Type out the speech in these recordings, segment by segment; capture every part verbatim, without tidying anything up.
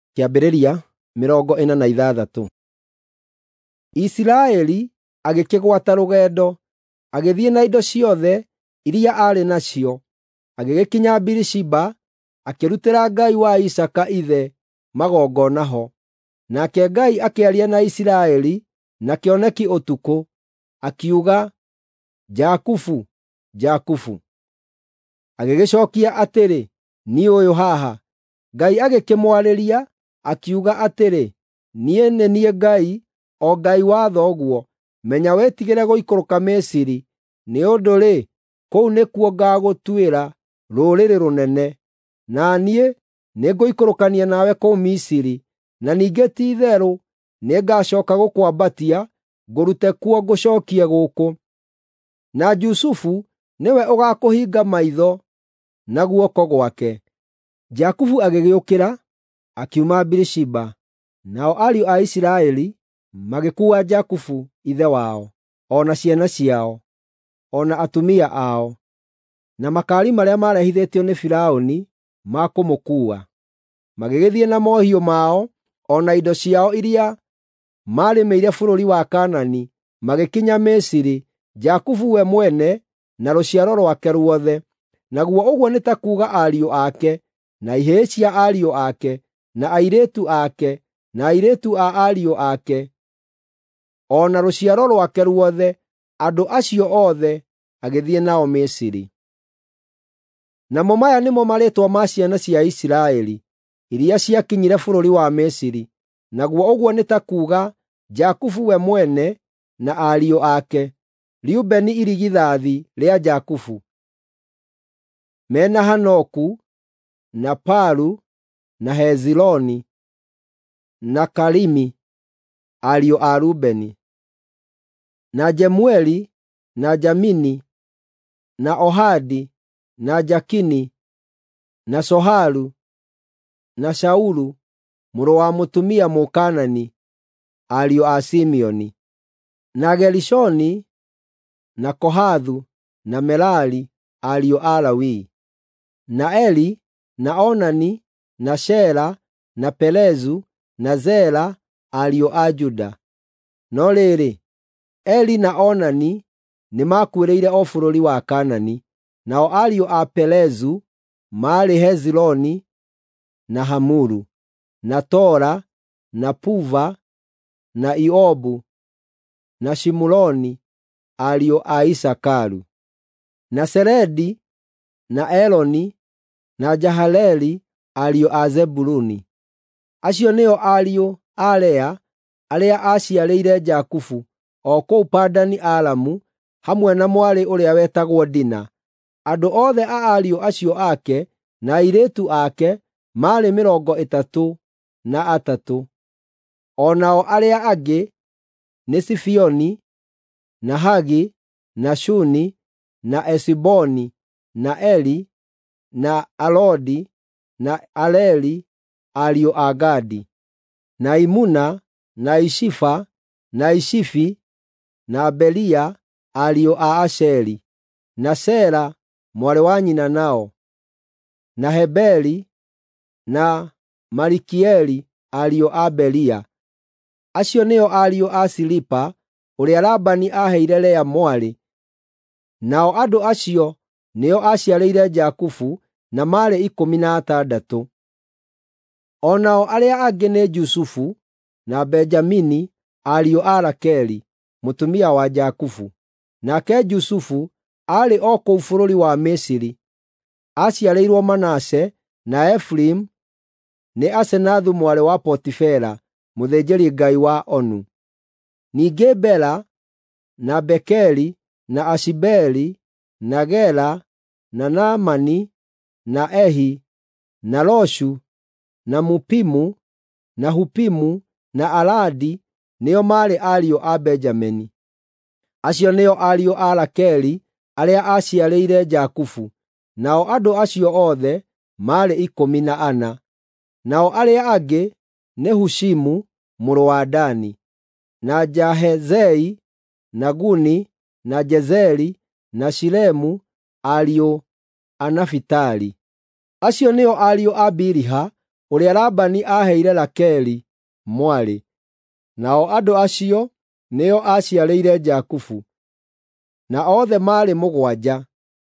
Kĩambĩrĩria mĩrongo ĩna na ithathatũ. Isiraeli agĩkĩgwata rũgendo, agĩthiĩ na indo ciothe iria arĩ nacio, agĩgĩkinya Birishiba, akĩrutĩra Ngai wa Isaaka ithe magongona ho. Nake Ngai akĩaria na Isiraeli na kĩoneki ũtukũ, akiuga, Jakubu, Jakubu. Agĩgĩcookia atĩrĩ, niĩ ũyũ haha. Ngai agĩkĩmwarĩria, akiuga atĩrĩ, niĩ nĩ niĩ Ngai, o Ngai wa thoguo. Menya wĩtigĩre gũikũrũka Misiri, nĩ ũndũ-rĩ, kũu nĩkuo ngaagũtuĩra rũrĩrĩ rũnene. Na niĩ nĩngũikũrũkania nawe kũu Misiri, na ningĩ ti-itherũ nĩngacooka gũkwambatia, ngũrute kuo ngũcookie gũkũ. Na Jusufu nĩwe ũgaakũhinga maitho na guoko gwake. Jakubu agĩgĩũkĩra, akiuma Birishiba, nao ariũ a Isiraeli magĩkuua Jakubu ithe wao, o na ciana ciao, o na atumia ao, na makaari marĩa maarehithĩtio nĩ Firaũni ma kũmũkuua. Magĩgĩthiĩ na mohiũ mao, o na indo ciao iria maarĩmĩire bũrũri wa Kaanani, magĩkinya Misiri, Jakubu we mwene na rũciaro rwake ruothe. Naguo ũguo nĩ ta kuuga ariũ ake, na ihĩĩ cia ariũ ake, na airĩtu ake, na airĩtu a ariũ ake, o na rũciaro rwake ruothe, andũ acio othe agĩthiĩ nao Misiri. Namo maya nĩmo marĩĩtwa ma ciana cia Isiraeli, iria ciakinyire bũrũri wa Misiri, naguo ũguo nĩ ta kuuga Jakubu we mwene na ariũ ake, Reubeni irigithathi rĩa Jakubu, mena Hanoku, na Palu, na Hezironi, na Karimi, ariũ a Rubeni, na Jemueli, na Jamini, na Ohadi, na Jakini, na Soharu, na Shaulu, mũrũ wa mũtumia Mũkaanani, ariũ a Simeoni, na Gerishoni, na Kohathu, na Merari, ariũ a Lawi, na Eli, na Onani, na Shela, na Perezu, na Zera, ariũ a Juda. No rĩrĩ, Eli na Onani nĩmakuĩrĩire o bũrũri wa Kaanani, nao ariũ a Perezu maarĩ Hezironi, na Hamulu, na Tora, na Puva, na Iobu, na Shimuroni, ariũ a Isakaru, na Seredi, na Eloni, na Jahaleli, ariũ a Zebuluni. Acio nĩo ariũ a Lea arĩa aaciarĩire Jakubu o kũu Padani-Aramu, hamwe na mwarĩ ũrĩa wetagwo Dina. Andũ othe a ariũ acio ake na airĩtu ake maarĩ mĩrongo ĩtatũ na atatũ. O nao arĩa angĩ nĩ Sifioni, na Hagi, na Shuni, na Esiboni, na Eli, na Alodi, na Areli, ariũ a Gadi, na Imuna, na Ishifa, na Ishifi, na Belia, ariũ a Asheri, na Sera, mwarĩ wa nyina nao, na Heberi, na Malikieli, ariũ a Belia. Acio nĩo ariũ a Silipa, ũrĩa Labani aaheire Lea mwarĩ. Nao andũ acio nĩo aaciarĩire Jakubu, na maarĩ ikũmi na atandatũ. O nao arĩa angĩ nĩ Jusufu na Benjamini, ariũ a Rakeli, mũtumia wa Jakubu. Nake Jusufu aarĩ o kũu bũrũri wa Misiri. Aaciarĩirwo Manase na Efiraimu nĩ Asenathu mwarĩ wa Potifera, mũthĩnjĩri-ngai wa Onu. Ningĩ Bela, na Bekeri, na Ashibeli, na Gera, na Naamani, na Ehi, na Roshu, na Mupimu, na Hupimu, na Aradi nĩo maarĩ ariũ a Benjamini. Acio nĩo ariũ a Rakeli arĩa aaciarĩire Jakubu, nao andũ acio othe maarĩ ikũmi na ana. Nao arĩa angĩ nĩ Hushimu mũrũ wa Dani, na Jahezei, na Guni, na Jezeri, na Shilemu, ariũ a Nafitali. Acio nĩo ariũ a Biliha ũrĩa Labani aaheire Rakeli mwarĩ. Nao andũ acio nĩo aaciarĩire Jakubu, na othe maarĩ mũgwanja.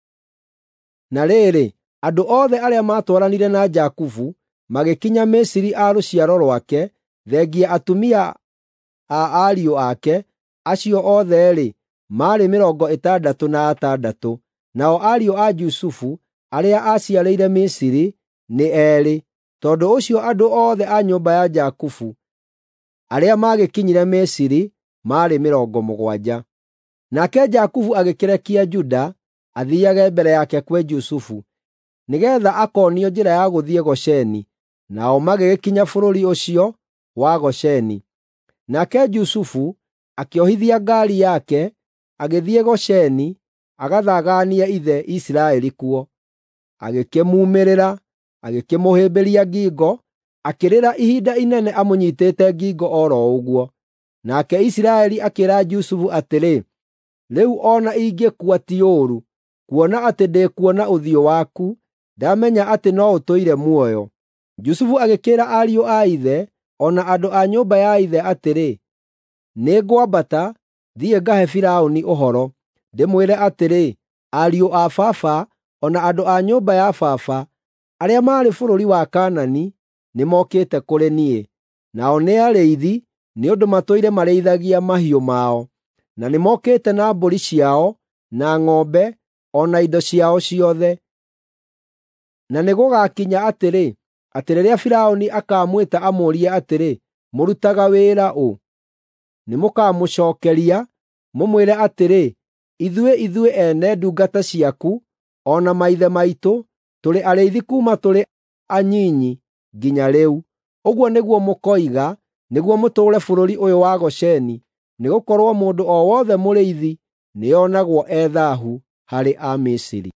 Na rĩrĩ, andũ othe arĩa maatwaranire na Jakubu magĩkinya Misiri a rũciaro rwake, thengia atumia a ariũ ake, acio othe-rĩ, maarĩ mĩrongo ĩtandatũ na atandatũ. Nao ariũ a Jusufu arĩa aaciarĩire Misiri nĩ eerĩ. Tondũ ũcio andũ othe a nyũmba ya Jakubu arĩa magĩkinyire Misiri maarĩ mĩrongo mũgwanja. Nake Jakubu agĩkĩrekia Juda athiiage mbere yake kwĩ Jusufu, nĩgeetha akoonio njĩra ya gũthiĩ Gosheni. Nao magĩgĩkinya bũrũri ũcio wa Gosheni. Nake Jusufu akĩohithia ngaari yake, agĩthiĩ Gosheni agathagania ithe Isiraeli kuo. Agĩkĩmuumĩrĩra, agĩkĩmũhĩmbĩria ngingo, akĩrĩra ihinda inene amũnyiitĩte ngingo o ro ũguo. Nake Isiraeli akĩĩra Jusufu atĩrĩ, rĩu ona ingĩkua ti ũũru, kuona atĩ ndĩkuona ũthiũ waku, ndamenya atĩ no ũtũire muoyo. Jusufu agĩkĩĩra ariũ a ithe, o na andũ a nyũmba ya ithe atĩrĩ, nĩngwambata thiĩ ngahe Firaũni ũhoro, ndĩmwĩre atĩrĩ, ariũ a baba, o na andũ a nyũmba ya baba, arĩa maarĩ bũrũri wa Kaanani, nĩmokĩte kũrĩ niĩ. Nao nĩ arĩithi, nĩ ũndũ matũire marĩithagia mahiũ mao, na nĩmokĩte na mbũri ciao, na ng'ombe, o na indo ciao ciothe. Na nĩgũgakinya atĩrĩ, atĩ rĩrĩa Firaũni akamwĩta amũũrie atĩrĩ, mũrutaga wĩra ũ? Nĩmũkamũcookeria, mũmwĩre atĩrĩ, ithuĩ ithuĩ ene ndungata ciaku, o na maithe maitũ, tũrĩ arĩithi kuuma tũrĩ anyinyi nginya rĩu. Ũguo nĩguo mũkoiga, nĩguo mũtũũre bũrũri ũyũ wa Gosheni, nĩgũkorwo mũndũ o wothe mũrĩithi nĩonagwo e thaahu harĩ a Misiri.